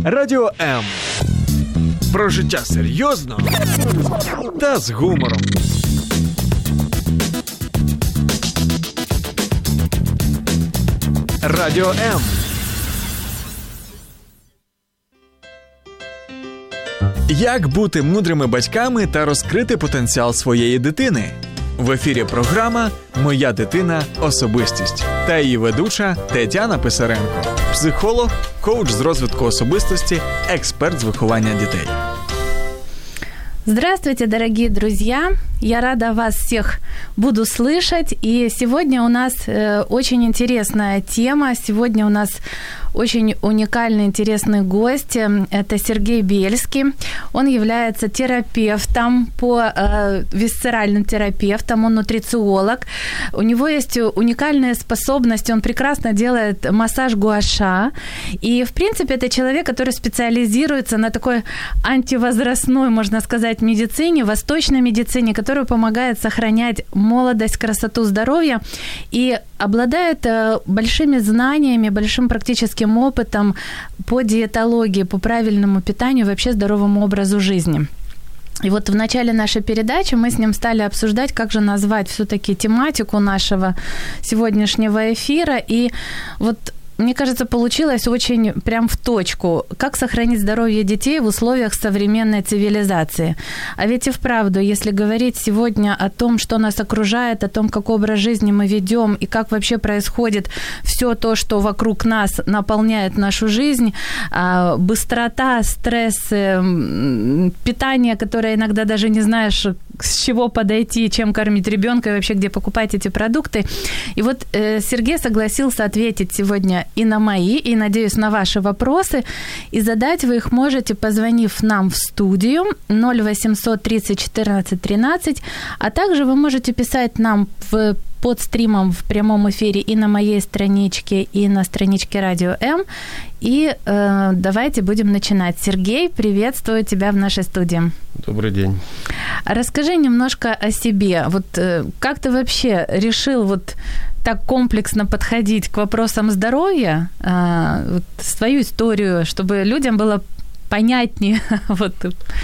Радіо М. Про життя серйозно та з гумором. Радіо М. Як бути мудрими батьками та розкрити потенціал своєї дитини? В ефірі програма «Моя дитина – особистість» та її ведуча Тетяна Писаренко, психолог, коуч з розвитку особистости, експерт з виховання дітей. Здравствуйте, дорогие друзья! Я рада вас всех буду слышать. И сегодня у нас очень интересная тема. Сегодня у нас очень уникальный, интересный гость. Это Сергей Бельский. Он является терапевтом, висцеральным терапевтом, он нутрициолог. У него есть уникальные способности, он прекрасно делает массаж гуаша. И, в принципе, это человек, который специализируется на такой антивозрастной, можно сказать, медицине, восточной медицине, которая помогает сохранять молодость, красоту, здоровье и обладает большими знаниями, большим практическим опытом по диетологии, по правильному питанию, вообще здоровому образу жизни. И вот в начале нашей передачи мы с ним стали обсуждать, как же назвать всё-таки тематику нашего сегодняшнего эфира. И вот мне кажется, получилось очень прям в точку. Как сохранить здоровье детей в условиях современной цивилизации? А ведь и вправду, если говорить сегодня о том, что нас окружает, о том, какой образ жизни мы ведём и как вообще происходит всё то, что вокруг нас наполняет нашу жизнь, быстрота, стресс, питание, которое иногда даже не знаешь, с чего подойти, чем кормить ребёнка и вообще где покупать эти продукты. И вот Сергей согласился ответить сегодня и на мои, и, надеюсь, на ваши вопросы. И задать вы их можете, позвонив нам в студию 0800 30 14 13, а также вы можете писать нам под стримом в прямом эфире и на моей страничке, и на страничке Радио М. И давайте будем начинать. Сергей, приветствую тебя в нашей студии. Добрый день. Расскажи немножко о себе. Вот как ты вообще решил вот так комплексно подходить к вопросам здоровья, свою историю, чтобы людям было понятнее? Вот.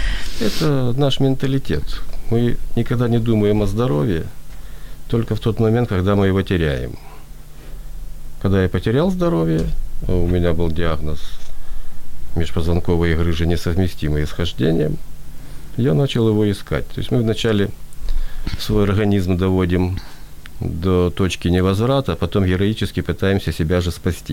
Это наш менталитет. Мы никогда не думаем о здоровье, только в тот момент, когда мы его теряем. Когда я потерял здоровье, у меня был диагноз межпозвонковой грыжи, несовместимой с хождением, я начал его искать. То есть мы вначале свой организм доводим до точки невозврата, а потом героически пытаемся себя же спасти.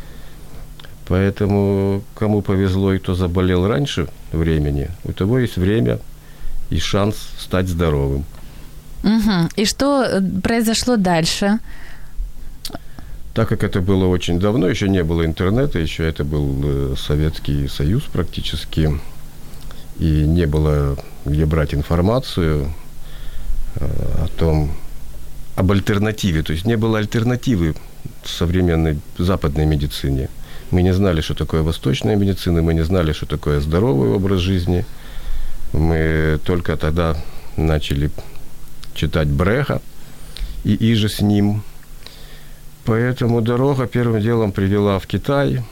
Поэтому кому повезло и кто заболел раньше времени, у того есть время и шанс стать здоровым. Угу. И что произошло дальше? Так как это было очень давно, еще не было интернета, еще это был Советский Союз практически, и не было где брать информацию о том, об альтернативе. То есть не было альтернативы современной западной медицине. Мы не знали, что такое восточная медицина, мы не знали, что такое здоровый образ жизни. Мы только тогда начали читать Бреха и иже с ним. Поэтому дорога первым делом привела в Китай,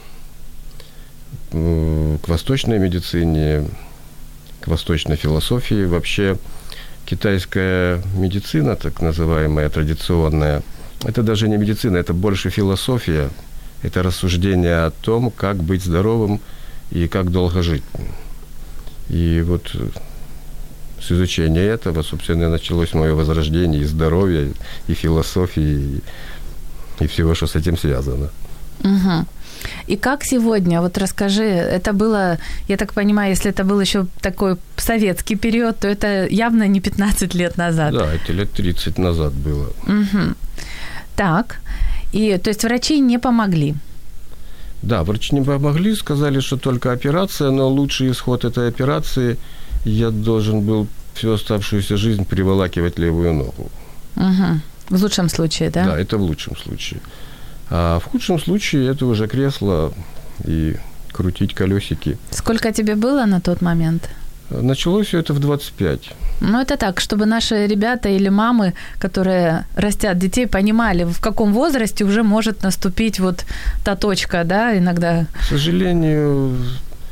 к восточной медицине, к восточной философии. Вообще китайская медицина, так называемая, традиционная, это даже не медицина, это больше философия, это рассуждение о том, как быть здоровым и как долго жить. И вот с изучения этого, собственно, и началось мое возрождение и здоровья, и философии, и всего, что с этим связано. Угу. И как сегодня, вот расскажи, это было, я так понимаю, если это был еще такой советский период, то это явно не 15 лет назад. Да, это лет 30 назад было. Угу. Так, и то есть врачи не помогли? Да, врачи не помогли, сказали, что только операция, но лучший исход этой операции, я должен был всю оставшуюся жизнь приволакивать левую ногу. Угу. В лучшем случае, да? Да, это в лучшем случае. А в худшем случае это уже кресло и крутить колесики. Сколько тебе было на тот момент? Началось всё это в 25. Ну, это так, чтобы наши ребята или мамы, которые растят детей, понимали, в каком возрасте уже может наступить вот та точка, да, иногда. К сожалению,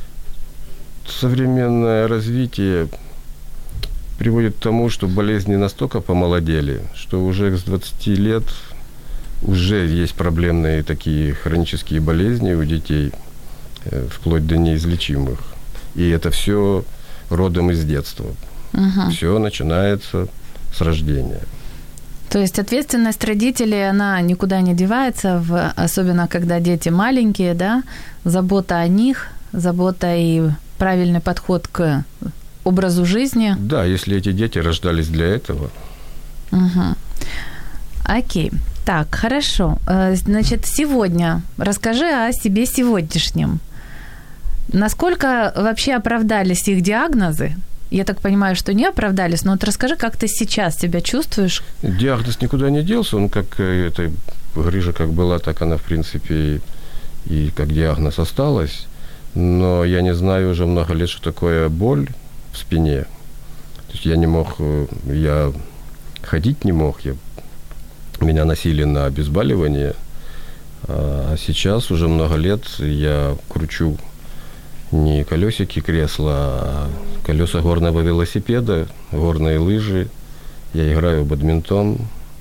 современное развитие приводит к тому, что болезни настолько помолодели, что уже с 20 лет уже есть проблемные такие хронические болезни у детей, вплоть до неизлечимых. И это все родом из детства. Угу. Все начинается с рождения. То есть ответственность родителей, она никуда не девается, особенно когда дети маленькие, да? Забота о них, забота и правильный подход к образу жизни. Да, если эти дети рождались для этого. Угу. Окей. Так, хорошо. Значит, сегодня расскажи о себе сегодняшнем. Насколько вообще оправдались их диагнозы? Я так понимаю, что не оправдались, но вот расскажи, как ты сейчас себя чувствуешь? Диагноз никуда не делся, он как эта грыжа как была, так она, в принципе, и как диагноз осталась. Но я не знаю уже много лет, что такое боль в спине. То есть я ходить не мог, меня носили на обезболивание, а сейчас уже много лет я кручу не колесики кресла, а колеса горного велосипеда, горные лыжи. Я играю в бадминтон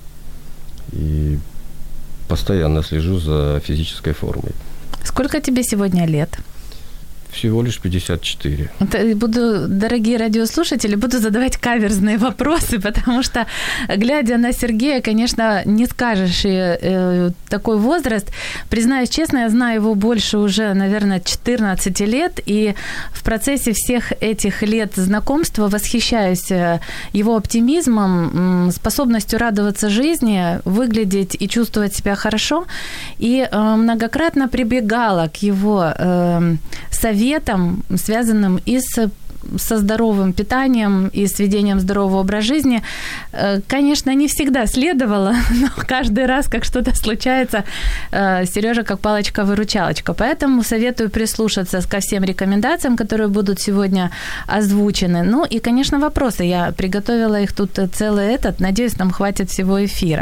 и постоянно слежу за физической формой. Сколько тебе сегодня лет? Всего лишь 54. Дорогие радиослушатели, буду задавать каверзные вопросы, потому что, глядя на Сергея, конечно, не скажешь такой возраст. Признаюсь честно, я знаю его больше уже, наверное, 14 лет, и в процессе всех этих лет знакомства восхищаюсь его оптимизмом, способностью радоваться жизни, выглядеть и чувствовать себя хорошо, и многократно прибегала к его советам, связанным и со здоровым питанием и с ведением здорового образа жизни. Конечно, не всегда следовало, но каждый раз, как что-то случается, Серёжа как палочка-выручалочка. Поэтому советую прислушаться ко всем рекомендациям, которые будут сегодня озвучены. Ну и, конечно, вопросы. Я приготовила их тут целый надеюсь, нам хватит всего эфира.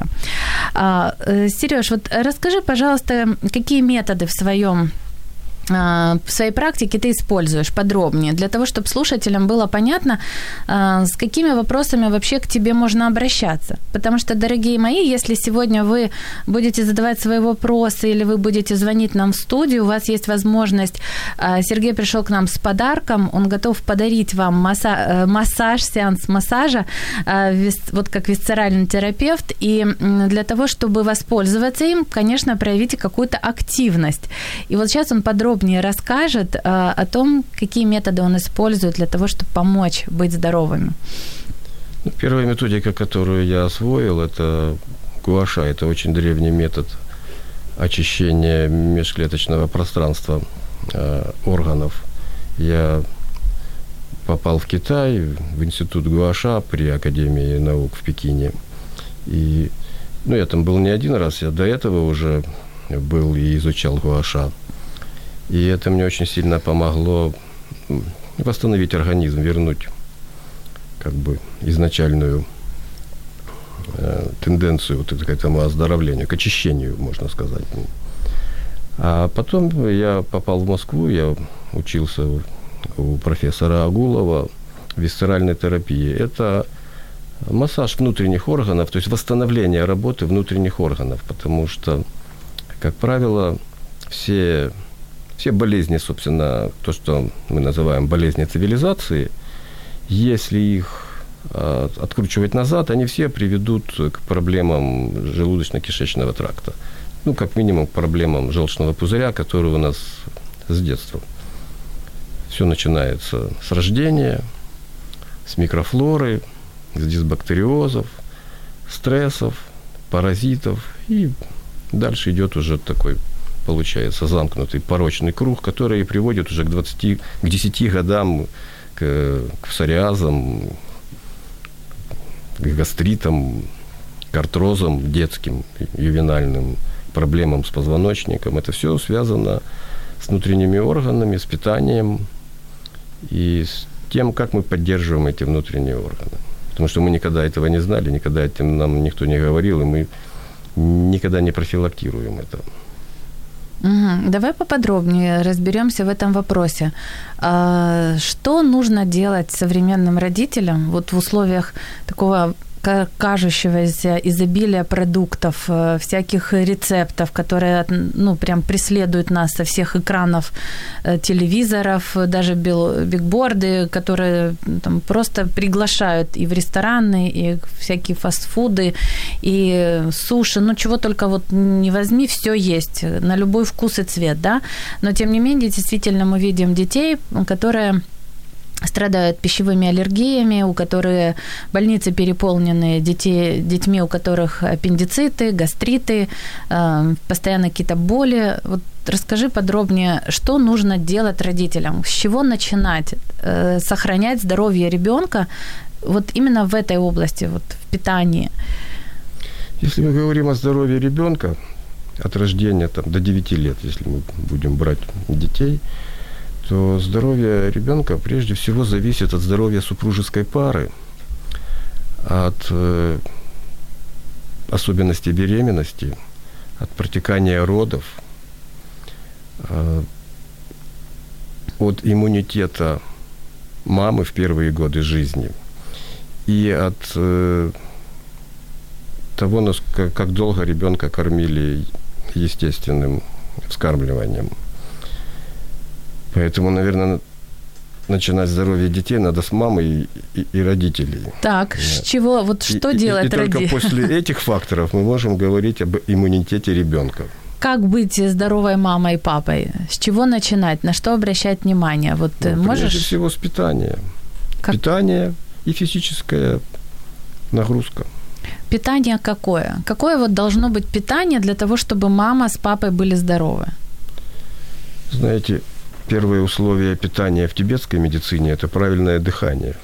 Серёж, вот расскажи, пожалуйста, какие методы в своей практике ты используешь подробнее, для того, чтобы слушателям было понятно, с какими вопросами вообще к тебе можно обращаться. Потому что, дорогие мои, если сегодня вы будете задавать свои вопросы или вы будете звонить нам в студию, у вас есть возможность, Сергей пришел к нам с подарком, он готов подарить вам массаж, сеанс массажа, вот как висцеральный терапевт, и для того, чтобы воспользоваться им, конечно, проявите какую-то активность. И вот сейчас он подробнее расскажет о том, какие методы он использует для того, чтобы помочь быть здоровыми. Первая методика, которую я освоил, это гуаша. Это очень древний метод очищения межклеточного пространства органов. Я попал в Китай, в институт гуаша при Академии наук в Пекине. И, я там был не один раз, я до этого уже был и изучал гуаша. И это мне очень сильно помогло восстановить организм, вернуть изначальную тенденцию к этому оздоровлению, к очищению, можно сказать. А потом я попал в Москву, я учился у профессора Агулова висцеральной терапии. Это массаж внутренних органов, то есть восстановление работы внутренних органов, потому что, как правило, все болезни, собственно, то, что мы называем болезни цивилизации, если их откручивать назад, они все приведут к проблемам желудочно-кишечного тракта. Как минимум, к проблемам желчного пузыря, который у нас с детства. Все начинается с рождения, с микрофлоры, с дисбактериозов, стрессов, паразитов. И дальше идет уже такой, получается, замкнутый порочный круг, который приводит уже к 10 годам к псориазам, к гастритам, к артрозам детским, ювенальным, проблемам с позвоночником. Это все связано с внутренними органами, с питанием и с тем, как мы поддерживаем эти внутренние органы. Потому что мы никогда этого не знали, никогда этим нам никто не говорил, и мы никогда не профилактируем это. Угу. Давай поподробнее разберемся в этом вопросе. Что нужно делать современным родителям вот в условиях такого кажущегося изобилия продуктов, всяких рецептов, которые, прям преследуют нас со всех экранов телевизоров, даже бигборды, которые там просто приглашают и в рестораны, и всякие фастфуды, и суши, чего только вот не возьми, всё есть, на любой вкус и цвет, да, но тем не менее, действительно, мы видим детей, которые страдают пищевыми аллергиями, у которых больницы переполнены детьми, у которых аппендициты, гастриты, постоянно какие-то боли. Вот расскажи подробнее, что нужно делать родителям, с чего начинать сохранять здоровье ребёнка вот именно в этой области, вот в питании. Если мы говорим о здоровье ребёнка от рождения до 9 лет, если мы будем брать детей, то здоровье ребёнка прежде всего зависит от здоровья супружеской пары, от особенностей беременности, от протекания родов, от иммунитета мамы в первые годы жизни и от того, как долго ребёнка кормили естественным вскармливанием. Поэтому, наверное, начинать здоровье детей надо с мамы и родителей. Так, с чего, вот что делать родителям? И только после этих факторов мы можем говорить об иммунитете ребёнка. Как быть здоровой мамой и папой? С чего начинать? На что обращать внимание? Вот можешь? Прежде всего с питания. Питание и физическая нагрузка. Питание какое? Какое вот должно быть питание для того, чтобы мама с папой были здоровы? Знаете, первое условие питания в тибетской медицине – это правильное дыхание.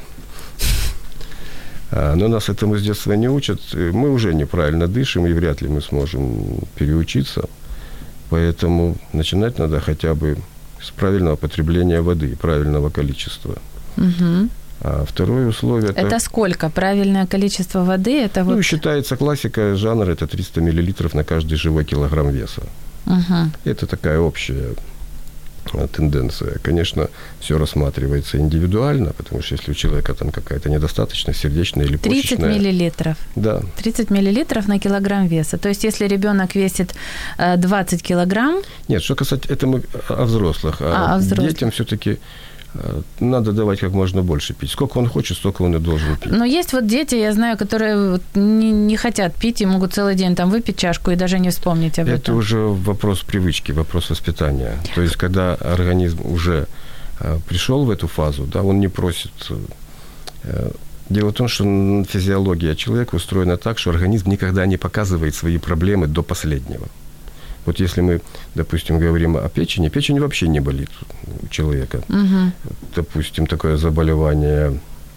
Но нас этому с детства не учат. Мы уже неправильно дышим, и вряд ли мы сможем переучиться. Поэтому начинать надо хотя бы с правильного потребления воды, правильного количества. Угу. А второе условие – это сколько? Правильное количество воды? Это вот... считается классика жанра – это 300 мл на каждый живой килограмм веса. Угу. Это такая общая тенденция. Конечно, всё рассматривается индивидуально, потому что если у человека там какая-то недостаточность сердечная или почечная... 30 миллилитров. Да. 30 миллилитров на килограмм веса. То есть, если ребёнок весит 20 килограмм... Нет, что касается... Это мы о взрослых. А взрослых. Детям всё-таки надо давать как можно больше пить. Сколько он хочет, столько он и должен пить. Но есть вот дети, я знаю, которые не хотят пить и могут целый день там выпить чашку и даже не вспомнить об этом. Это уже вопрос привычки, вопрос воспитания. То есть, когда организм уже пришёл в эту фазу, да, он не просит... Дело в том, что физиология человека устроена так, что организм никогда не показывает свои проблемы до последнего. Вот если мы, допустим, говорим о печени, печень вообще не болит у человека. Угу. Допустим, такое заболевание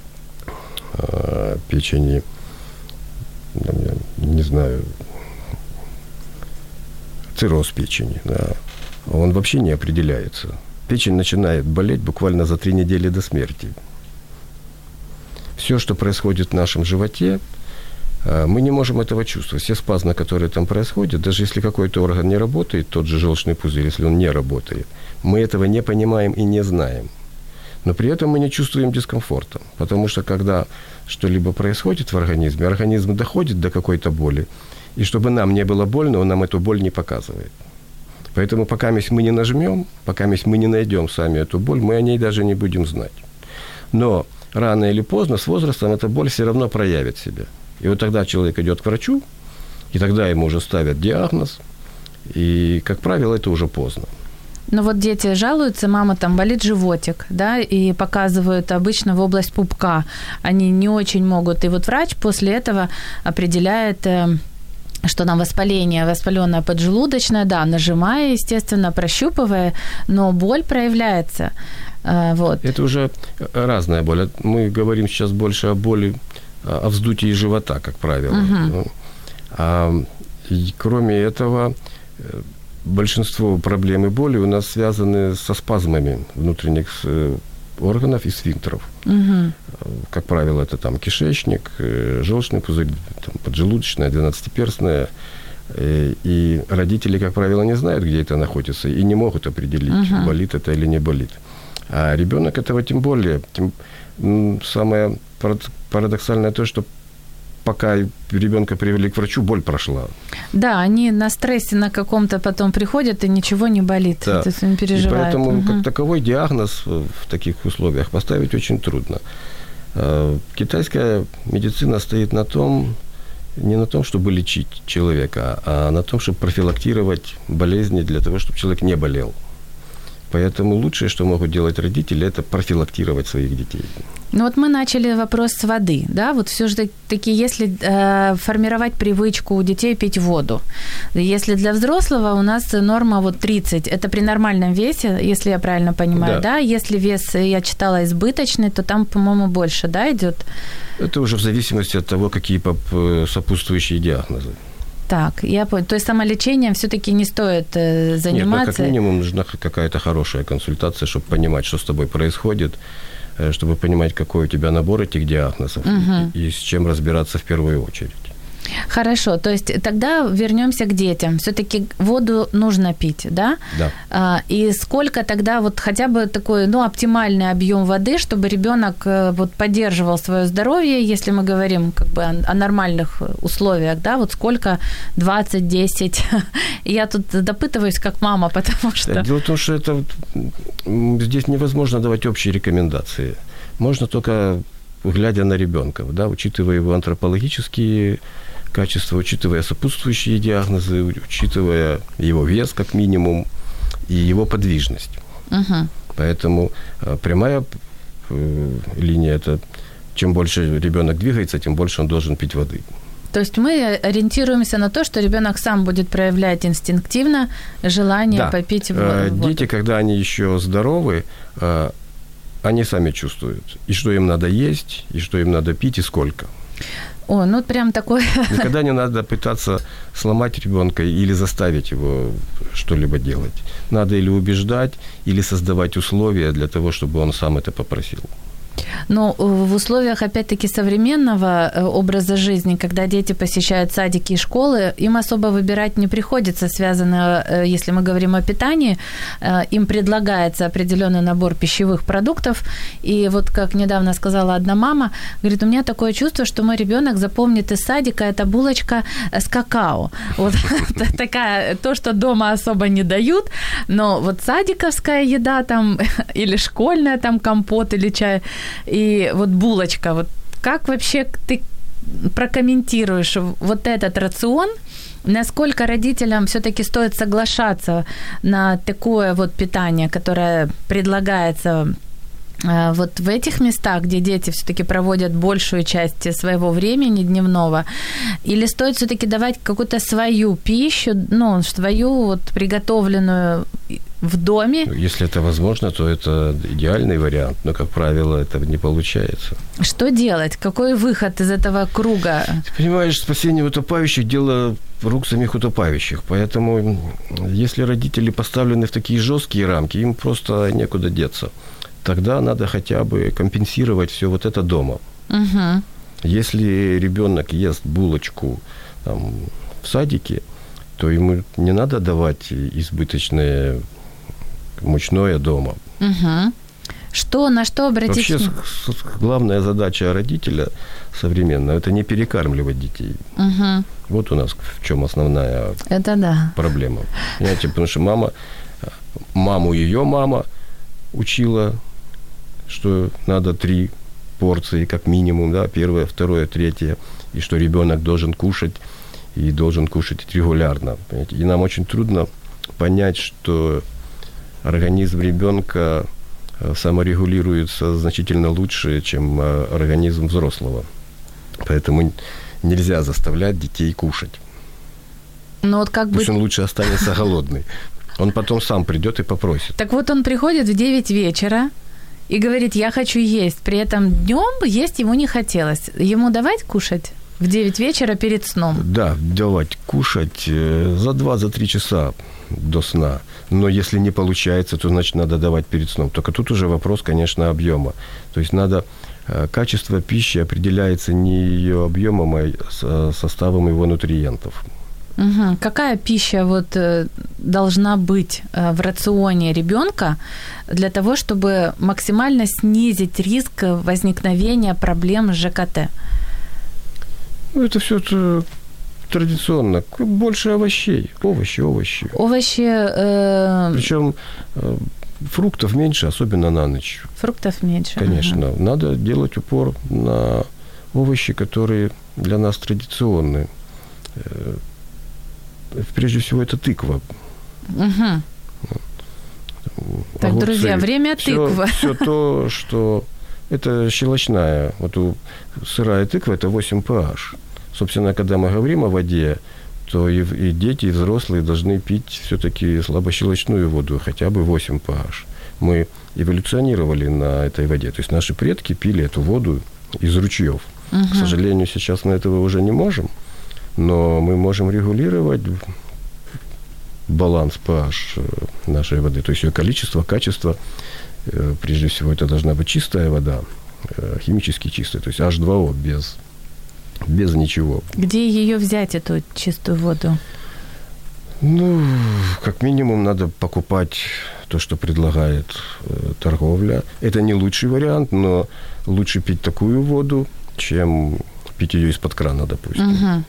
печени, не знаю, цирроз печени, да, он вообще не определяется. Печень начинает болеть буквально за 3 недели до смерти. Всё, что происходит в нашем животе, мы не можем этого чувствовать. Все спазмы, которые там происходят, даже если какой-то орган не работает, тот же желчный пузырь, если он не работает, мы этого не понимаем и не знаем. Но при этом мы не чувствуем дискомфорта, потому что когда что-либо происходит в организм доходит до какой-то боли, и чтобы нам не было больно, он нам эту боль не показывает. Поэтому пока мы не нажмем, пока мы не найдем сами эту боль, мы о ней даже не будем знать. Но рано или поздно, с возрастом, эта боль все равно проявит себя. И вот тогда человек идет к врачу, и тогда ему уже ставят диагноз, и, как правило, это уже поздно. Ну вот дети жалуются, мама, там болит животик, да, и показывают обычно в область пупка. Они не очень могут. И вот врач после этого определяет, что там воспаление, воспалённая поджелудочная, да, нажимая, естественно, прощупывая, но боль проявляется. Вот. Это уже разная боль. Мы говорим сейчас больше о боли, о вздутии живота, как правило. Угу. И кроме этого, большинство проблем и боли у нас связаны со спазмами внутренних органов и сфинктеров. Угу. Как правило, это там кишечник, желчный пузырь, там, поджелудочная, 12-перстная. И родители, как правило, не знают, где это находится, и не могут определить, болит это или не болит. А ребёнок этого тем более. Самое парадоксальное то, что пока ребёнка привели к врачу, боль прошла. Да, они на стрессе на каком-то потом приходят, и ничего не болит. Да. То есть он переживает. И поэтому как таковой диагноз в таких условиях поставить очень трудно. Китайская медицина стоит не на том, чтобы лечить человека, а на том, чтобы профилактировать болезни для того, чтобы человек не болел. Поэтому лучшее, что могут делать родители, это профилактировать своих детей. Ну вот мы начали вопрос с воды, да, вот все же таки, если формировать привычку у детей пить воду, если для взрослого у нас норма вот 30, это при нормальном весе, если я правильно понимаю, да, если вес, я читала, избыточный, то там, по-моему, больше, да, идёт? Это уже в зависимости от того, какие сопутствующие диагнозы. Так, я понял. То есть самолечением всё-таки не стоит заниматься? Нет, как минимум нужна какая-то хорошая консультация, чтобы понимать, что с тобой происходит, чтобы понимать, какой у тебя набор этих диагнозов и с чем разбираться в первую очередь. Хорошо, то есть тогда вернёмся к детям. Всё-таки воду нужно пить, да? Да. И сколько тогда вот хотя бы такой, оптимальный объём воды, чтобы ребёнок вот поддерживал своё здоровье, если мы говорим как бы о нормальных условиях, да? Вот сколько? 20, 10? Я тут допытываюсь как мама, потому что... Дело в том, что здесь невозможно давать общие рекомендации. Можно только глядя на ребёнка, да, учитывая его антропологические качества, учитывая сопутствующие диагнозы, учитывая его вес как минимум и его подвижность. Поэтому прямая линия – это чем больше ребёнок двигается, тем больше он должен пить воды. То есть мы ориентируемся на то, что ребёнок сам будет проявлять инстинктивно желание попить воду. Дети, когда они ещё здоровы, они сами чувствуют, и что им надо есть, и что им надо пить, и сколько. Прям такой... Никогда не надо пытаться сломать ребёнка или заставить его что-либо делать. Надо или убеждать, или создавать условия для того, чтобы он сам это попросил. Но в условиях, опять-таки, современного образа жизни, когда дети посещают садики и школы, им особо выбирать не приходится, связано, если мы говорим о питании, им предлагается определённый набор пищевых продуктов. И вот как недавно сказала одна мама, говорит, у меня такое чувство, что мой ребёнок запомнит из садика это булочка с какао. Вот такая, то, что дома особо не дают, но вот садиковская еда там, или школьная там компот или чай, и вот булочка, вот как вообще ты прокомментируешь вот этот рацион, насколько родителям всё-таки стоит соглашаться на такое вот питание, которое предлагается вот в этих местах, где дети всё-таки проводят большую часть своего времени дневного, или стоит всё-таки давать какую-то свою пищу, свою вот приготовленную в доме? Если это возможно, то это идеальный вариант, но, как правило, это не получается. Что делать? Какой выход из этого круга? Ты понимаешь, спасение утопающих – дело рук самих утопающих. Поэтому, если родители поставлены в такие жёсткие рамки, им просто некуда деться. Тогда надо хотя бы компенсировать всё вот это дома. Если ребёнок ест булочку в садике, то ему не надо давать избыточное мучное дома. На что обратить? Вообще, главная задача родителя современного – это не перекармливать детей. Вот у нас в чём основная проблема. Понимаете, потому что маму её мама учила, что надо 3 порции как минимум, да, 1, 2, 3, и что ребёнок должен кушать, и должен кушать регулярно. Понимаете? И нам очень трудно понять, что организм ребёнка саморегулируется значительно лучше, чем организм взрослого. Поэтому нельзя заставлять детей кушать. Пусть он лучше останется голодный. Он потом сам придёт и попросит. Так вот он приходит в 9 вечера и говорит, я хочу есть. При этом днём есть ему не хотелось. Ему давать кушать в 9 вечера перед сном? Да, давать кушать за 2-3 часа до сна. Но если не получается, то, значит, надо давать перед сном. Только тут уже вопрос, конечно, объёма. То есть качество пищи определяется не её объёмом, а составом его нутриентов. Угу. Какая пища вот должна быть в рационе ребенка для того, чтобы максимально снизить риск возникновения проблем с ЖКТ? Ну, это все традиционно. Больше овощей. Овощи. Причем фруктов меньше, особенно на ночь. Фруктов меньше. Конечно. Угу. Надо делать упор на овощи, которые для нас традиционные. Прежде всего, это тыква. Угу. Так, огурцы. Друзья, время тыквы. Все то, что... Это щелочная. Вот сырая тыква – это 8 pH. Собственно, когда мы говорим о воде, то и дети, и взрослые должны пить все-таки слабощелочную воду, хотя бы 8 pH. Мы эволюционировали на этой воде. То есть наши предки пили эту воду из ручьев. Угу. К сожалению, сейчас мы этого уже не можем, но мы можем регулировать баланс pH нашей воды, то есть ее количество, качество. Прежде всего, это должна быть чистая вода, химически чистая, то есть H2O, без ничего. Где ее взять, эту чистую воду? Ну, как минимум, надо покупать то, что предлагает торговля. Это не лучший вариант, но лучше пить такую воду, чем пить ее из-под крана, допустим. Угу.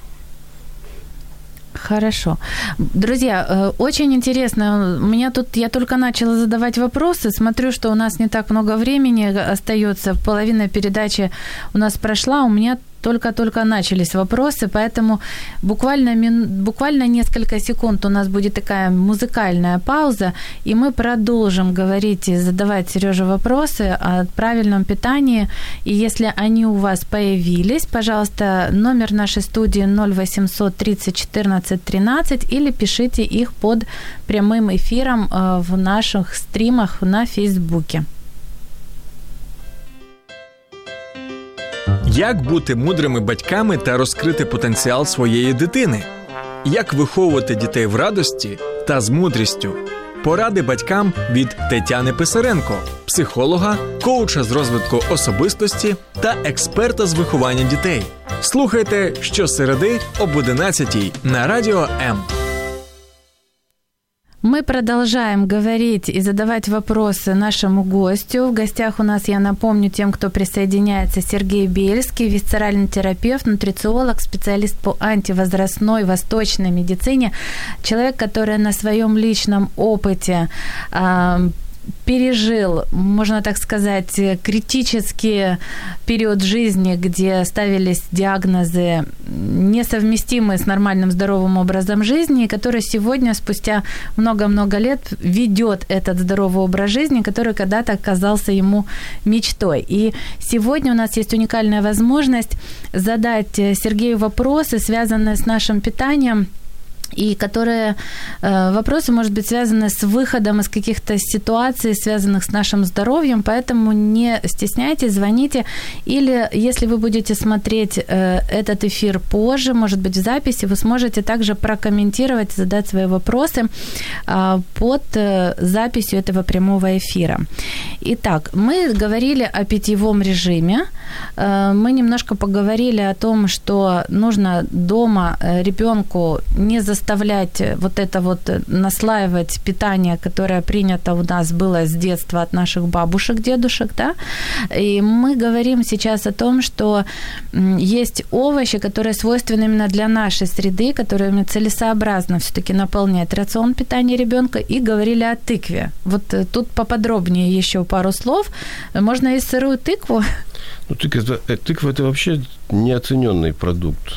Хорошо. Друзья, очень интересно. У меня тут, я только начала задавать вопросы. Смотрю, что у нас не так много времени остается. Половина передачи у нас прошла. У меня только-только начались вопросы, поэтому буквально несколько секунд у нас будет такая музыкальная пауза, и мы продолжим говорить и задавать Серёже вопросы о правильном питании. И если они у вас появились, пожалуйста, номер нашей студии 0800 30 14 13 или пишите их под прямым эфиром в наших стримах на Фейсбуке. Як бути мудрими батьками та розкрити потенціал своєї дитини? Як виховувати дітей в радості та з мудрістю? Поради батькам від Тетяни Писаренко, психолога, коуча з розвитку особистості та експерта з виховання дітей. Слухайте щосереди об 11:00 на Радіо М. Мы продолжаем говорить и задавать вопросы нашему гостю. В гостях у нас, я напомню тем, кто присоединяется, Сергей Бельский, висцеральный терапевт, нутрициолог, специалист по антивозрастной восточной медицине, человек, который на своем личном опыте пережил, можно так сказать, критический период жизни, где ставились диагнозы, несовместимые с нормальным здоровым образом жизни, и который сегодня, спустя много-много лет, ведет этот здоровый образ жизни, который когда-то казался ему мечтой. И сегодня у нас есть уникальная возможность задать Сергею вопросы, связанные с нашим питанием, и которые вопросы, может быть, связаны с выходом из каких-то ситуаций, связанных с нашим здоровьем, поэтому не стесняйтесь, звоните. Или если вы будете смотреть этот эфир позже, может быть, в записи, вы сможете также прокомментировать, задать свои вопросы под записью этого прямого эфира. Итак, мы говорили о питьевом режиме, мы немножко поговорили о том, что нужно дома ребенку не заставлять вот это вот наслаивать питание, которое принято у нас было с детства от наших бабушек, дедушек, да, и мы говорим сейчас о том, что есть овощи, которые свойственны именно для нашей среды, которыми целесообразно все-таки наполнять рацион питания ребенка, и говорили о тыкве. Вот тут поподробнее еще пару слов. Можно есть сырую тыкву? Ну, тыква – это вообще неоцененный продукт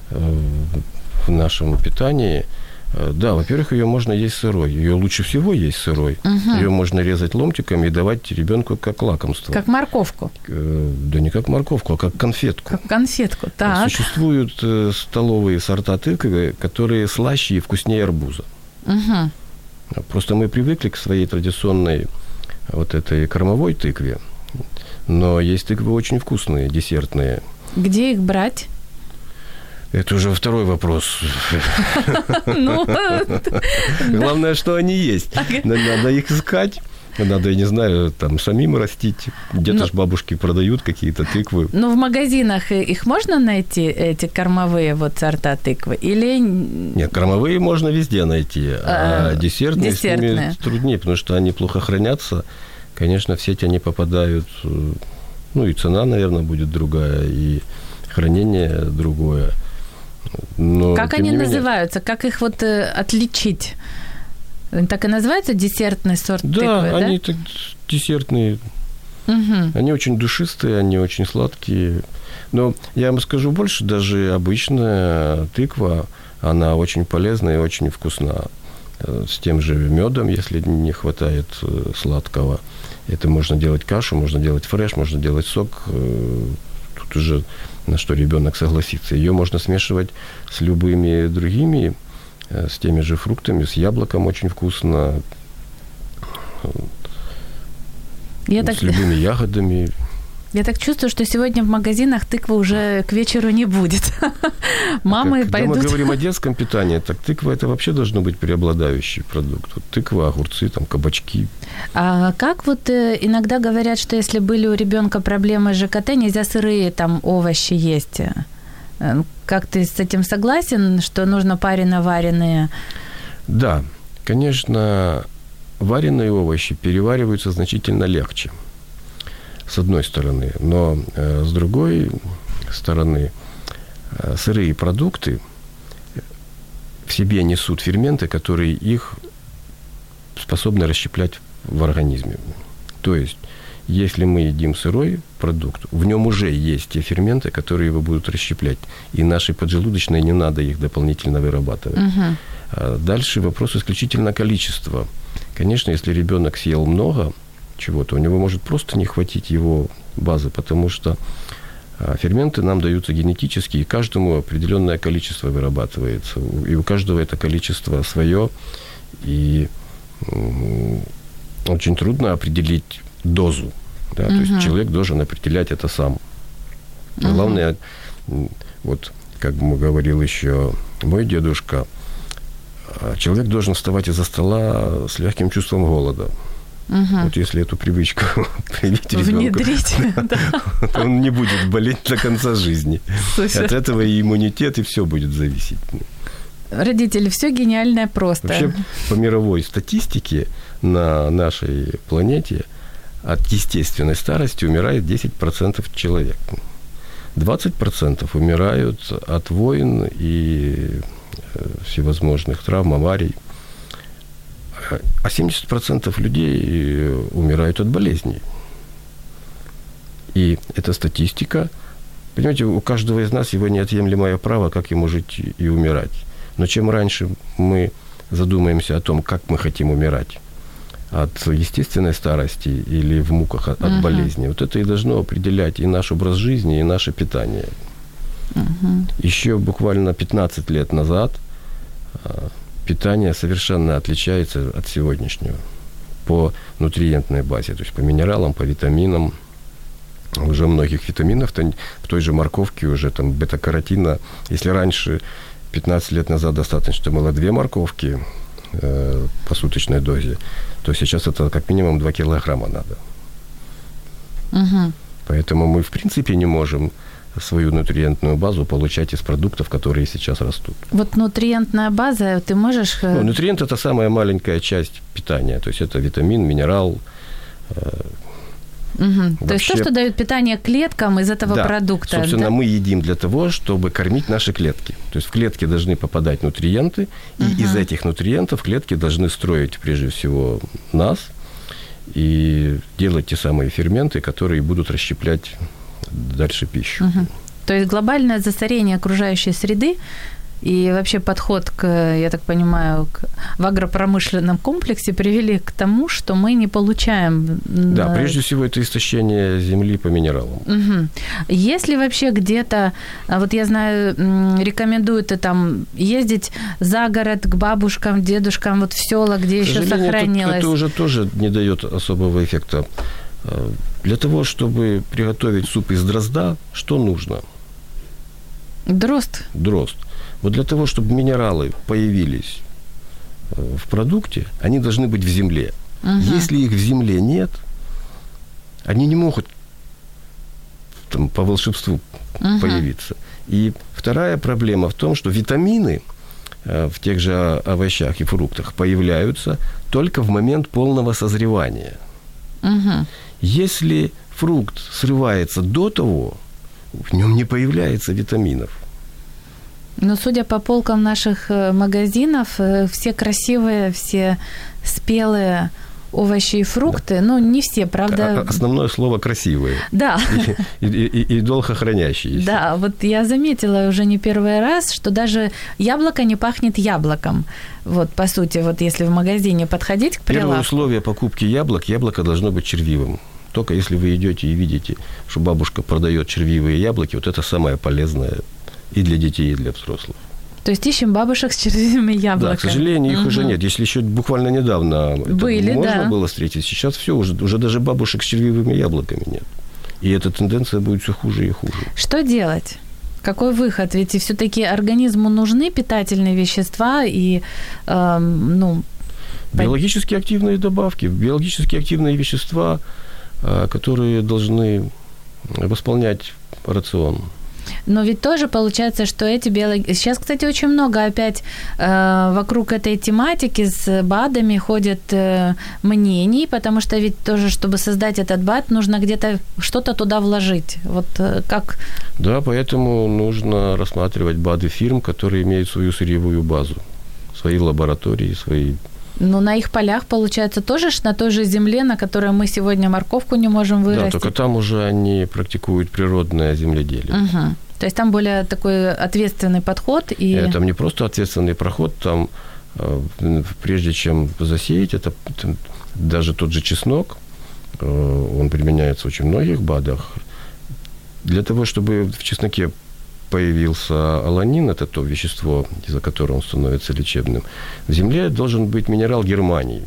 в нашем питании. Да, во-первых, ее можно есть сырой. Ее лучше всего есть сырой. Ее можно резать ломтиками и давать ребенку как лакомство. Как морковку? Да не как морковку, а как конфетку. Как конфетку, так. Существуют столовые сорта тыквы, которые слаще и вкуснее арбуза. Угу. Просто мы привыкли к своей традиционной вот этой кормовой тыкве. Но есть тыквы очень вкусные, десертные. Где их брать? Это уже второй вопрос. Главное, что они есть. Надо их искать. Надо, я не знаю, там самим растить. Где-то ж бабушки продают какие-то тыквы. Ну, в магазинах их можно найти, эти кормовые вот сорта тыквы? Или... Нет, кормовые можно везде найти, а десертные с ними труднее, потому что они плохо хранятся. Конечно, в сеть они попадают, ну, и цена, наверное, будет другая, и хранение другое. Но, как они называются? Как их вот отличить? Так и называется десертный сорт тыквы, да? Да, они так десертные. Угу. Они очень душистые, они очень сладкие. Но я вам скажу больше, даже обычная тыква, она очень полезна и очень вкусна. С тем же медом, если не хватает сладкого. Это можно делать кашу, можно делать фреш, можно делать сок. Тут уже на что ребенок согласится. Ее можно смешивать с любыми другими, с теми же фруктами, с яблоком очень вкусно, с любыми ягодами. Я так чувствую, что сегодня в магазинах тыквы уже к вечеру не будет. Мамы Когда пойдут... мы говорим о детском питании, так тыква – это вообще должно быть преобладающий продукт. Вот тыква, огурцы, там, кабачки. А как вот иногда говорят, что если были у ребенка проблемы с ЖКТ, нельзя сырые там овощи есть? Как ты с этим согласен, что нужно парено-вареные? Да, конечно, вареные овощи перевариваются значительно легче, с одной стороны. Но с другой стороны, сырые продукты в себе несут ферменты, которые их способны расщеплять в организме. То есть, если мы едим сырой продукт, в нем уже есть те ферменты, которые его будут расщеплять. И нашей поджелудочной не надо их дополнительно вырабатывать. Угу. Дальше вопрос исключительно количества. Конечно, если ребенок съел много чего-то, у него может просто не хватить его базы, потому что ферменты нам даются генетически, и каждому определенное количество вырабатывается. И у каждого это количество свое, и очень трудно определить дозу. Да? То есть человек должен определять это сам. Главное, вот как говорил еще мой дедушка, человек должен вставать из-за стола с легким чувством голода. Вот если эту привычку привить ребенку, то он не будет болеть до конца жизни. Слушай. От этого и иммунитет, и все будет зависеть. Родители, все гениальное просто. Вообще, по мировой статистике на нашей планете от естественной старости умирает 10% человек. 20% умирают от войн и всевозможных травм, аварий. А 70% людей умирают от болезней. И эта статистика, понимаете, у каждого из нас его неотъемлемое право, как ему жить и умирать. Но чем раньше мы задумаемся о том, как мы хотим умирать, от естественной старости или в муках от болезни, вот это и должно определять и наш образ жизни, и наше питание. Еще буквально 15 лет назад питание совершенно отличается от сегодняшнего по нутриентной базе, то есть по минералам, по витаминам. Уже многих витаминов, в той же морковке уже там бета-каротина. Если раньше, 15 лет назад, достаточно было 2 морковки по суточной дозе, то сейчас это как минимум 2 килограмма надо. Поэтому мы, в принципе, не можем свою нутриентную базу получать из продуктов, которые сейчас растут. Вот нутриентная база, ты можешь... Нутриент – это самая маленькая часть питания. То есть это витамин, минерал. То есть то, что дает питание клеткам из этого продукта. Собственно, мы едим для того, чтобы кормить наши клетки. То есть в клетки должны попадать нутриенты, и из этих нутриентов клетки должны строить, прежде всего, нас и делать те самые ферменты, которые будут расщеплять дальше пищу. То есть глобальное засорение окружающей среды и вообще подход к, я так понимаю, в агропромышленном комплексе привели к тому, что мы не получаем... Да, прежде всего это истощение земли по минералам. Если вообще где-то, вот я знаю, рекомендуют там ездить за город к бабушкам, дедушкам, вот в села, где еще сохранилось... Это уже тоже не дает особого эффекта. Для того, чтобы приготовить суп из дрозда, что нужно? Дрозд. Вот для того, чтобы минералы появились в продукте, они должны быть в земле. Если их в земле нет, они не могут там, по волшебству появиться. И вторая проблема в том, что витамины в тех же овощах и фруктах появляются только в момент полного созревания. Если фрукт срывается до того, в нем не появляется витаминов. Но судя по полкам наших магазинов, все красивые, все спелые овощи и фрукты, ну, не все, правда. Основное слово «красивые». Да. И долго хранящиеся. Да, вот я заметила уже не первый раз, что даже яблоко не пахнет яблоком. Вот, по сути, вот если в магазине подходить к прилавку. Первое условие покупки яблоко должно быть червивым. Только если вы идете и видите, что бабушка продает червивые яблоки, вот это самое полезное и для детей, и для взрослых. То есть ищем бабушек с червивыми яблоками. Да, к сожалению, их уже нет. Если еще буквально недавно можно было встретить, сейчас все, уже даже бабушек с червивыми яблоками нет. И эта тенденция будет все хуже и хуже. Что делать? Какой выход? Ведь все-таки организму нужны питательные вещества и, биологически активные добавки, биологически активные вещества, которые должны восполнять рацион. Но ведь тоже получается, что эти Сейчас, кстати, очень много опять вокруг этой тематики с БАДами ходят мнений, потому что ведь тоже, чтобы создать этот БАД, нужно где-то что-то туда вложить. Вот как... Да, поэтому нужно рассматривать БАДы фирм, которые имеют свою сырьевую базу, свои лаборатории, свои... Ну, на их полях, получается, тоже на той же земле, на которой мы сегодня морковку не можем вырастить. Да, только там уже они практикуют природное земледелие. То есть там более такой ответственный подход. И... Там не просто ответственный проход, там прежде чем засеять, это даже тот же чеснок, он применяется в очень многих БАДах. Для того, чтобы в чесноке появился аланин, это то вещество, из-за которого он становится лечебным, в земле должен быть минерал германий.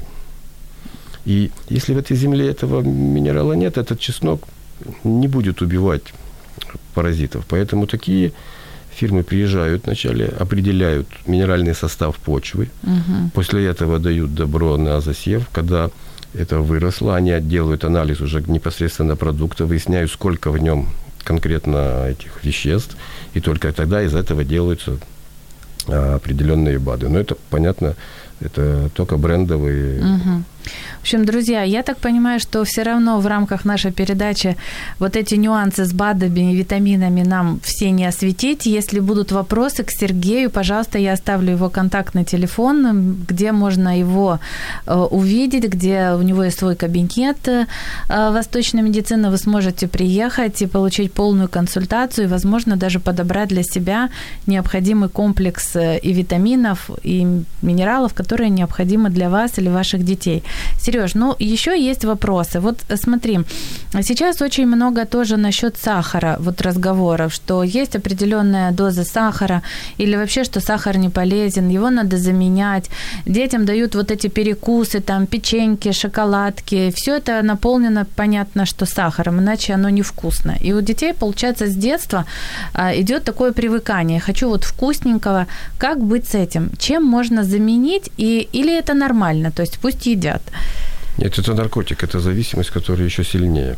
И если в этой земле этого минерала нет, этот чеснок не будет убивать паразитов. Поэтому такие фирмы приезжают вначале, определяют минеральный состав почвы, после этого дают добро на засев. Когда это выросло, они делают анализ уже непосредственно продукта, выясняют, сколько в нем конкретно этих веществ, и только тогда из этого делаются определенные БАДы. Но это, понятно, это только брендовые. В общем, друзья, я так понимаю, что все равно в рамках нашей передачи вот эти нюансы с БАДами и витаминами нам все не осветить. Если будут вопросы к Сергею, пожалуйста, я оставлю его контактный телефон, где можно его увидеть, где у него есть свой кабинет восточной медицины. Вы сможете приехать и получить полную консультацию, и, возможно, даже подобрать для себя необходимый комплекс и витаминов, и минералов, которые необходимы для вас или ваших детей. Серёж, ну, ещё есть вопросы. Вот смотри, сейчас очень много тоже насчёт сахара, вот разговоров, что есть определённая доза сахара или вообще, что сахар не полезен, его надо заменять. Детям дают вот эти перекусы, там, печеньки, шоколадки. Всё это наполнено, понятно, что сахаром, иначе оно невкусно. И у детей, получается, с детства идёт такое привыкание. Хочу вот вкусненького. Как быть с этим? Чем можно заменить? Или это нормально? То есть пусть едят. Нет, это наркотик, это зависимость, которая ещё сильнее.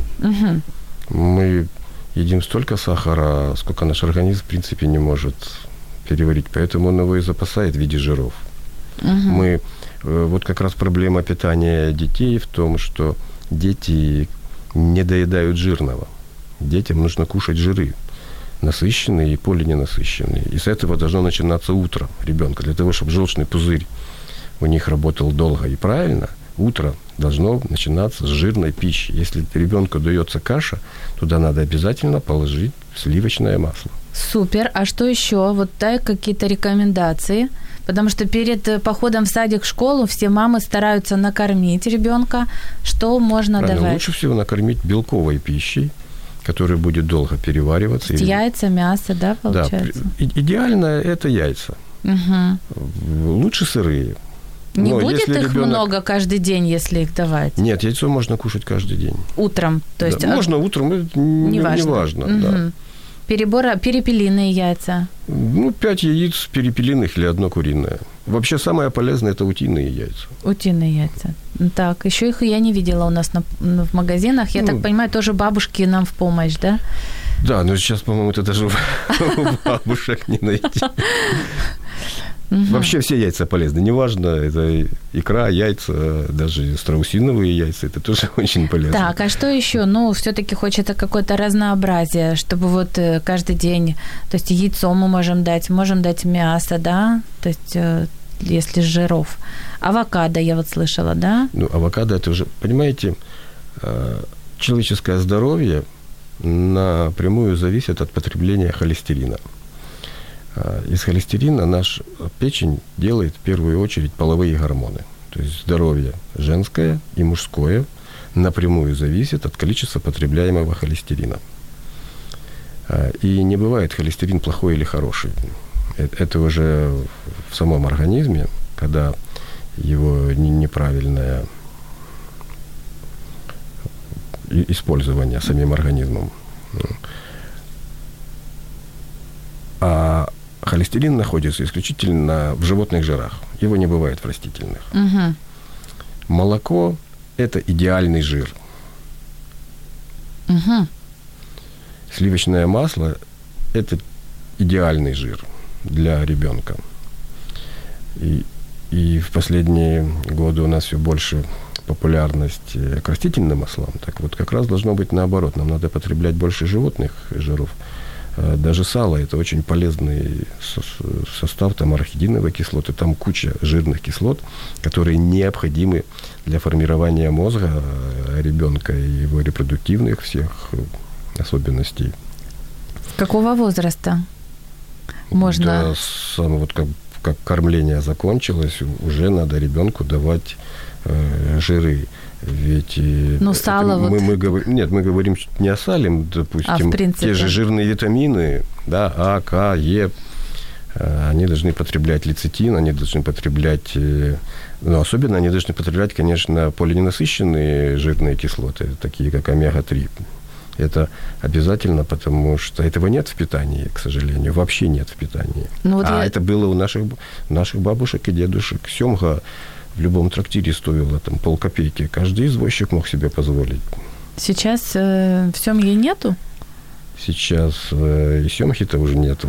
Мы едим столько сахара, сколько наш организм, в принципе, не может переварить. Поэтому он его и запасает в виде жиров. Вот как раз проблема питания детей в том, что дети не доедают жирного. Детям нужно кушать жиры, насыщенные и полиненасыщенные. И с этого должно начинаться утро ребёнка. Для того, чтобы желчный пузырь у них работал долго и правильно, утро должно начинаться с жирной пищи. Если ребёнку даётся каша, туда надо обязательно положить сливочное масло. Супер. А что ещё? Вот дай какие-то рекомендации. Потому что перед походом в садик, в школу все мамы стараются накормить ребёнка. Что можно давать? Лучше всего накормить белковой пищей, которая будет долго перевариваться. Яйца, мясо, да, получается? Да. Идеально это яйца. Лучше сырые. Не будет их много каждый день, если их давать? Нет, яйцо можно кушать каждый день. Утром? То есть... Да, можно утром, не важно. Да. Перепелиные яйца? 5 яиц перепелиных или 1 куриное. Вообще самое полезное – это утиные яйца. Утиные яйца. Так, еще их я не видела у нас в магазинах. Я так понимаю, тоже бабушки нам в помощь, да? Да, но сейчас, по-моему, это даже у бабушек не найти. Вообще все яйца полезны. Неважно, это икра, яйца, даже страусиновые яйца, это тоже очень полезно. Так, а что еще? Ну, все-таки хочется какое-то разнообразие, чтобы вот каждый день, то есть яйцо мы можем дать мясо, да, то есть если с жиров. Авокадо, я вот слышала, да? Ну, авокадо это уже, понимаете, человеческое здоровье напрямую зависит от потребления холестерина. Из холестерина наша печень делает в первую очередь половые гормоны. То есть здоровье женское и мужское напрямую зависит от количества потребляемого холестерина. И не бывает холестерин плохой или хороший. Это уже в самом организме, когда его неправильное использование самим организмом. А холестерин находится исключительно в животных жирах. Его не бывает в растительных. Угу. Молоко – это идеальный жир. Угу. Сливочное масло – это идеальный жир для ребенка. И в последние годы у нас все больше популярность к растительным маслам. Так вот, как раз должно быть наоборот. Нам надо потреблять больше животных жиров. Даже сало – это очень полезный состав, там арахидиновой кислоты, там куча жирных кислот, которые необходимы для формирования мозга ребенка и его репродуктивных всех особенностей. Какого возраста можно? Да, вот как кормление закончилось, уже надо ребенку давать жиры. Ведь сало мы говорим не о сале, допустим, те же жирные витамины, да, А, К, Е, они должны потреблять лецитин, они должны потреблять, особенно они должны потреблять, конечно, полиненасыщенные жирные кислоты, такие как омега-3. Это обязательно, потому что этого нет в питании, к сожалению, вообще нет в питании. Это было у наших бабушек и дедушек. Сёмга в любом трактире стоило там полкопейки. Каждый извозчик мог себе позволить. Сейчас в сёмге нету? Сейчас и сёмги-то уже нету.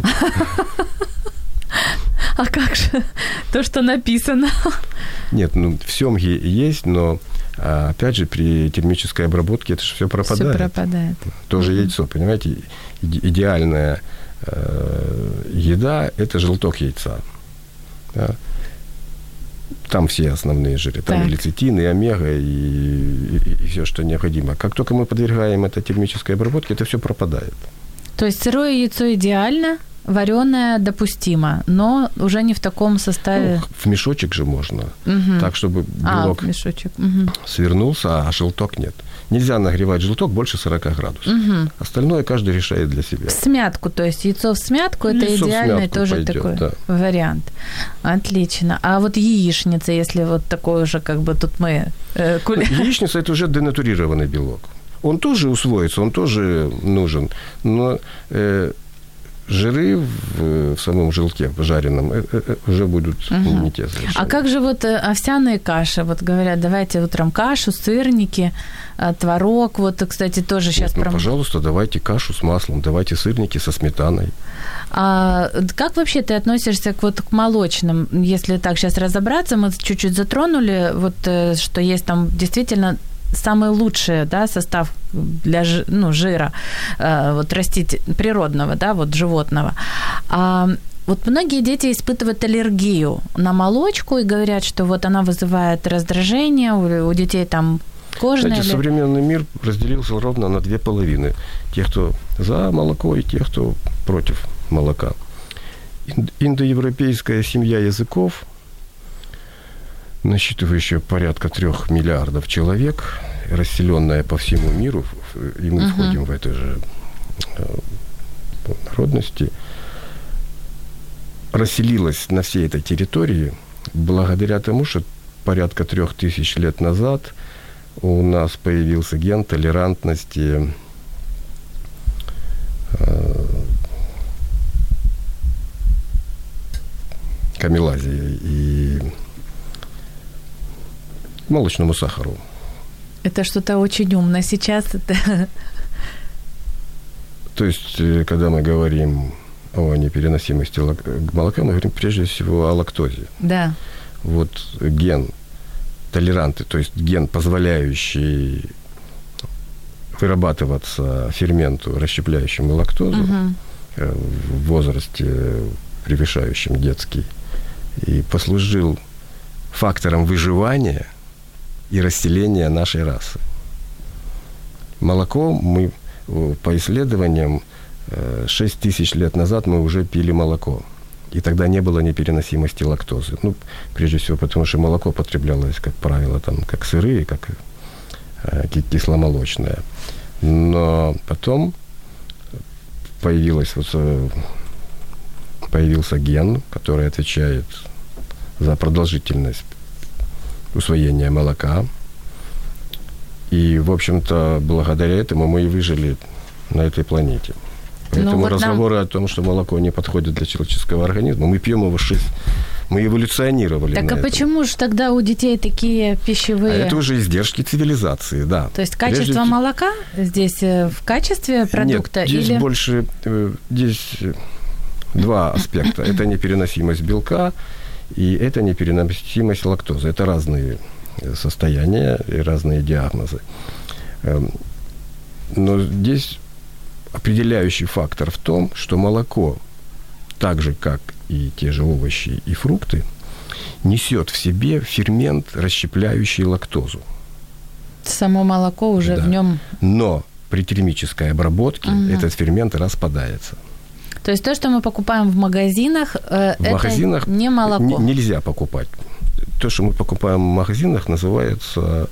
А как же то, что написано? Нет, в сёмге есть, но опять же при термической обработке это же все пропадает. Все пропадает. Тоже яйцо, понимаете? Идеальная еда – это желток яйца. Да? Там все основные жиры. Там и лецитин, и омега, и все, что необходимо. Как только мы подвергаем это термической обработке, это все пропадает. То есть сырое яйцо идеально, вареное допустимо, но уже не в таком составе. В мешочек же можно. Угу. Так, чтобы белок свернулся, а желток нет. Нельзя нагревать желток больше 40 градусов. Угу. Остальное каждый решает для себя. В смятку, то есть яйцо в смятку, это идеальный тоже пойдет, такой вариант. Отлично. А вот яичница, если вот такой уже как бы тут мы... Яичница – это уже денатурированный белок. Он тоже усвоится, он тоже нужен, но... жиры в самом желтке жареном уже будут не те совершенно. А как же вот овсяные каши? Вот говорят, давайте утром кашу, сырники, творог. Вот, кстати, тоже сейчас... пожалуйста, давайте кашу с маслом, давайте сырники со сметаной. А как вообще ты относишься к молочным? Если так сейчас разобраться, мы чуть-чуть затронули, вот, что есть там действительно... самый лучший, да, состав для жира природного, да, животного. Вот многие дети испытывают аллергию на молочку и говорят, что вот она вызывает раздражение, у детей там кожные... Кстати, современный мир разделился ровно на две половины. Те, кто за молоко, и те, кто против молока. Индоевропейская семья языков, насчитывающая порядка 3 миллиардов человек, расселенная по всему миру, и мы входим в этой же народности, расселилась на всей этой территории благодаря тому, что порядка 3000 лет назад у нас появился ген толерантности к к амилазе и молочному сахару. Это что-то очень умное сейчас. То есть, когда мы говорим о непереносимости молока, мы говорим прежде всего о лактозе. Да. Вот ген толерантный, то есть ген, позволяющий вырабатываться ферменту, расщепляющему лактозу в возрасте, превышающем детский, и послужил фактором выживания и расселения нашей расы. Молоко мы, по исследованиям, 6 тысяч лет назад мы уже пили молоко. И тогда не было непереносимости лактозы. Ну, прежде всего, потому что молоко потреблялось, как правило, там, как сырые, как кисломолочное. Но потом появился ген, который отвечает за продолжительность усвоения молока. И, в общем-то, благодаря этому мы и выжили на этой планете. Поэтому вот разговоры о том, что молоко не подходит для человеческого организма, мы пьем его 6, мы эволюционировали. Так а почему же тогда у детей такие пищевые? А это уже издержки цивилизации, да. То есть качество молока здесь в качестве продукта? Нет, здесь больше, здесь два аспекта. Это непереносимость белка и это непереносимость лактозы. Это разные состояния и разные диагнозы. Но здесь определяющий фактор в том, что молоко, так же, как и те же овощи и фрукты, несет в себе фермент, расщепляющий лактозу. Само молоко уже в нем... Но при термической обработке этот фермент распадается. То есть то, что мы покупаем в магазинах, это не молоко? Нельзя покупать. То, что мы покупаем в магазинах, называется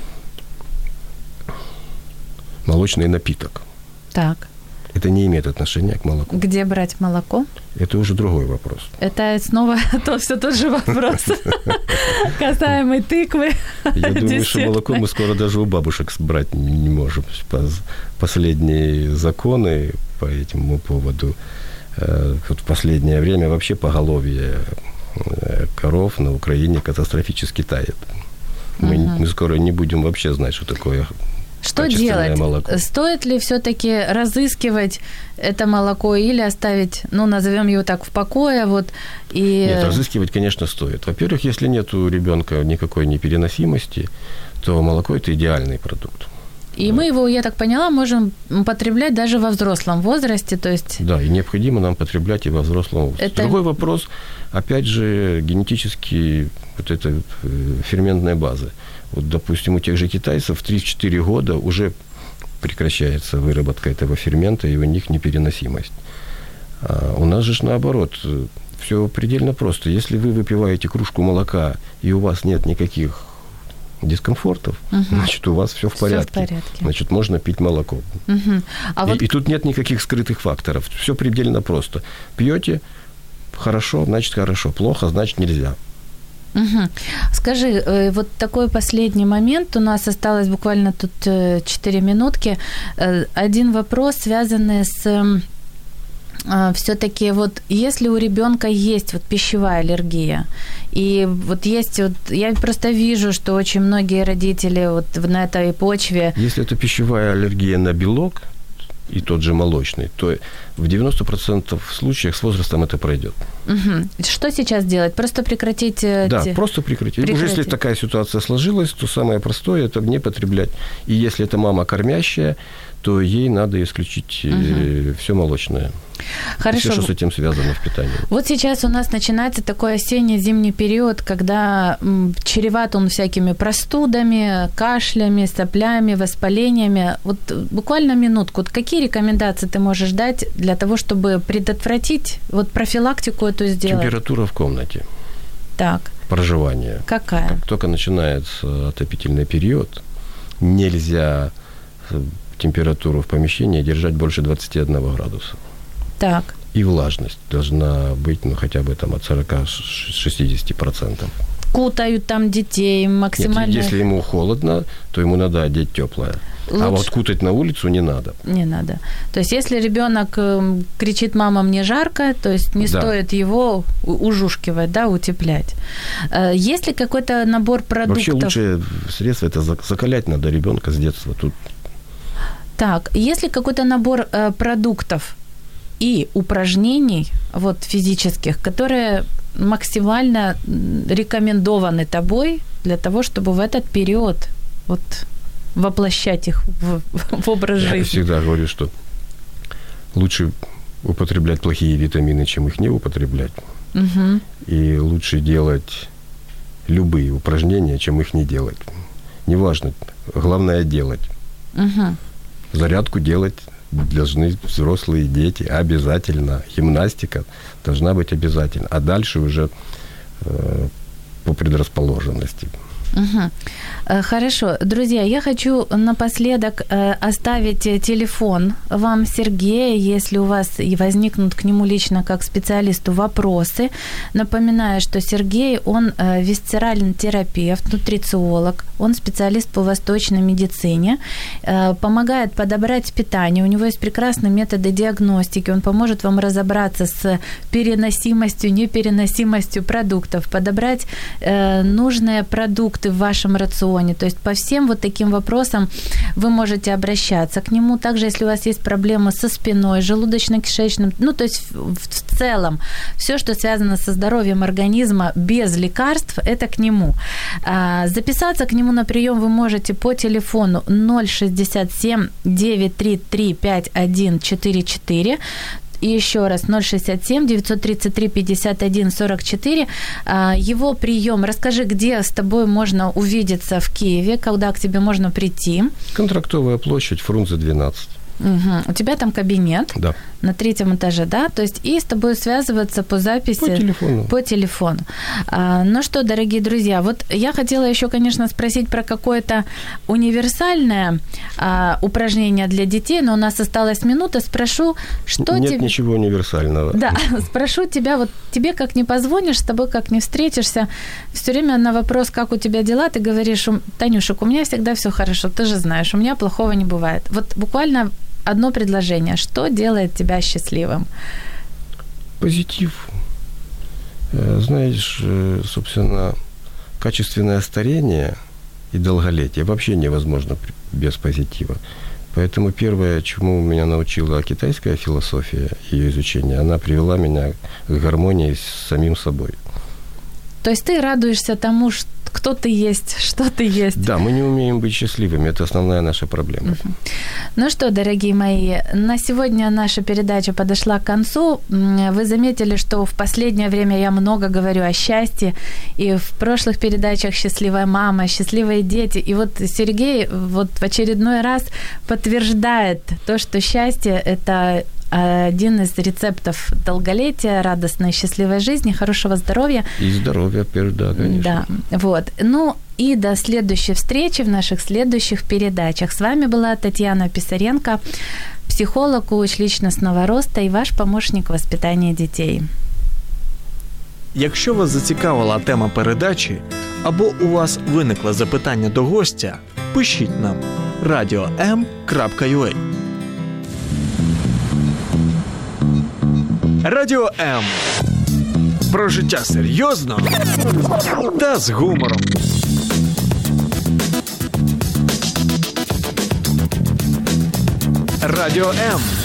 молочный напиток. Так. Это не имеет отношения к молоку. Где брать молоко? Это уже другой вопрос. Это снова все тот же вопрос, касаемый тыквы. Я думаю, что молоко мы скоро даже у бабушек брать не можем. Последние законы по этому поводу, вот в последнее время вообще поголовье коров на Украине катастрофически тает. Мы скоро не будем вообще знать, что такое что делать? Молоко. Стоит ли все-таки разыскивать это молоко или оставить, назовем его так, в покое? Нет, разыскивать, конечно, стоит. Во-первых, если нет у ребенка никакой непереносимости, то молоко – это идеальный продукт. И мы его, я так поняла, можем потреблять даже во взрослом возрасте, то есть... Да, и необходимо нам потреблять и во взрослом возрасте. Другой вопрос, опять же, генетически эта ферментная база. Вот, допустим, у тех же китайцев в 3-4 года уже прекращается выработка этого фермента, и у них непереносимость. А у нас же наоборот, все предельно просто. Если вы выпиваете кружку молока, и у вас нет никаких дискомфортов, значит, у вас все в порядке. Значит, можно пить молоко. И тут нет никаких скрытых факторов. Все предельно просто. Пьете – хорошо, значит, хорошо. Плохо – значит, нельзя. Скажи, вот такой последний момент. У нас осталось буквально тут 4 минутки. Один вопрос, связанный с... Всё-таки вот если у ребёнка есть вот пищевая аллергия, и вот есть вот, я просто вижу, что очень многие родители вот на этой почве... Если это пищевая аллергия на белок и тот же молочный, то в 90% случаев с возрастом это пройдёт. Что сейчас делать? Просто прекратить? Да, просто прекратить. Уже если такая ситуация сложилась, то самое простое – это не потреблять. И если это мама кормящая, то ей надо исключить всё молочное. Хорошо. Всё, что с этим связано в питании. Вот сейчас у нас начинается такой осенне-зимний период, когда чреват он всякими простудами, кашлями, соплями, воспалениями. Вот буквально минутку. Вот какие рекомендации ты можешь дать для того, чтобы предотвратить, вот профилактику эту сделать? Температура в комнате. Так. Проживание. Какая? Как только начинается отопительный период, нельзя температуру в помещении держать больше 21 градуса. Так. И влажность должна быть, хотя бы там от 40-60%. кутают там детей максимально. Нет, если ему холодно, то ему надо одеть тёплое. А вот кутать на улицу не надо. Не надо. То есть, если ребёнок кричит: «Мама, мне жарко», то есть не стоит его ужушкивать, да, утеплять. Есть ли какой-то набор продуктов? Вообще лучшее средство – это закалять надо ребёнка с детства. Тут. Так, есть ли какой-то набор продуктов и упражнений вот, физических, которые максимально рекомендованы тобой для того, чтобы в этот период вот, воплощать их в образ жизни? Я всегда говорю, что лучше употреблять плохие витамины, чем их не употреблять. Угу. И лучше делать любые упражнения, чем их не делать. Неважно, главное делать. Угу. Зарядку делать должны взрослые дети обязательно. Гимнастика должна быть обязательно. А дальше уже по предрасположенности. Угу. Хорошо. Друзья, я хочу напоследок оставить телефон вам, Сергея, если у вас возникнут к нему лично как специалисту вопросы. Напоминаю, что Сергей, он висцеральный терапевт, нутрициолог, он специалист по восточной медицине, помогает подобрать питание, у него есть прекрасные методы диагностики, он поможет вам разобраться с переносимостью, непереносимостью продуктов, подобрать нужные продукты в вашем рационе. То есть по всем вот таким вопросам вы можете обращаться к нему. Также, если у вас есть проблемы со спиной, желудочно-кишечным, ну, то есть в целом все, что связано со здоровьем организма без лекарств, это к нему. Записаться к нему на прием вы можете по телефону 067 933 5144. И еще раз, 067 933 51 44. Его прием. Расскажи, где с тобой можно увидеться в Киеве, когда к тебе можно прийти. Контрактовая площадь, Фрунзе, 12. Угу. У тебя там кабинет, да, на 3-м этаже, да? То есть и с тобой связываться по записи. По телефону. Ну что, дорогие друзья, вот я хотела еще, конечно, спросить про какое-то универсальное упражнение для детей, но у нас осталась минута. Спрошу, что Нет ничего универсального. Да, спрошу тебя, вот тебе как не позвонишь, с тобой как не встретишься, все время на вопрос, как у тебя дела, ты говоришь: Танюшек, у меня всегда все хорошо, ты же знаешь, у меня плохого не бывает. Вот буквально одно предложение. Что делает тебя счастливым? Позитив. Знаешь, собственно, качественное старение и долголетие вообще невозможно без позитива. Поэтому первое, чему меня научила китайская философия, ее изучение, она привела меня к гармонии с самим собой. То есть ты радуешься тому, кто ты есть, что ты есть. Да, мы не умеем быть счастливыми. Это основная наша проблема. Угу. Ну что, дорогие мои, на сегодня наша передача подошла к концу. Вы заметили, что в последнее время я много говорю о счастье. И в прошлых передачах «Счастливая мама», «Счастливые дети». И вот Сергей вот в очередной раз подтверждает то, что счастье – это один из рецептов долголетия, радостной, счастливой жизни, хорошего здоровья. И здоровья, да, конечно. Да, вот. Ну, и до следующей встречи в наших следующих передачах. С вами была Татьяна Писаренко, психолог, коуч личностного роста и ваш помощник в воспитании дітей. Якщо вас зацікавила тема передачі або у вас виникло запитання до гостя, пишіть нам radio.m.ua. Радіо М. Про життя серйозно та з гумором. Радіо М.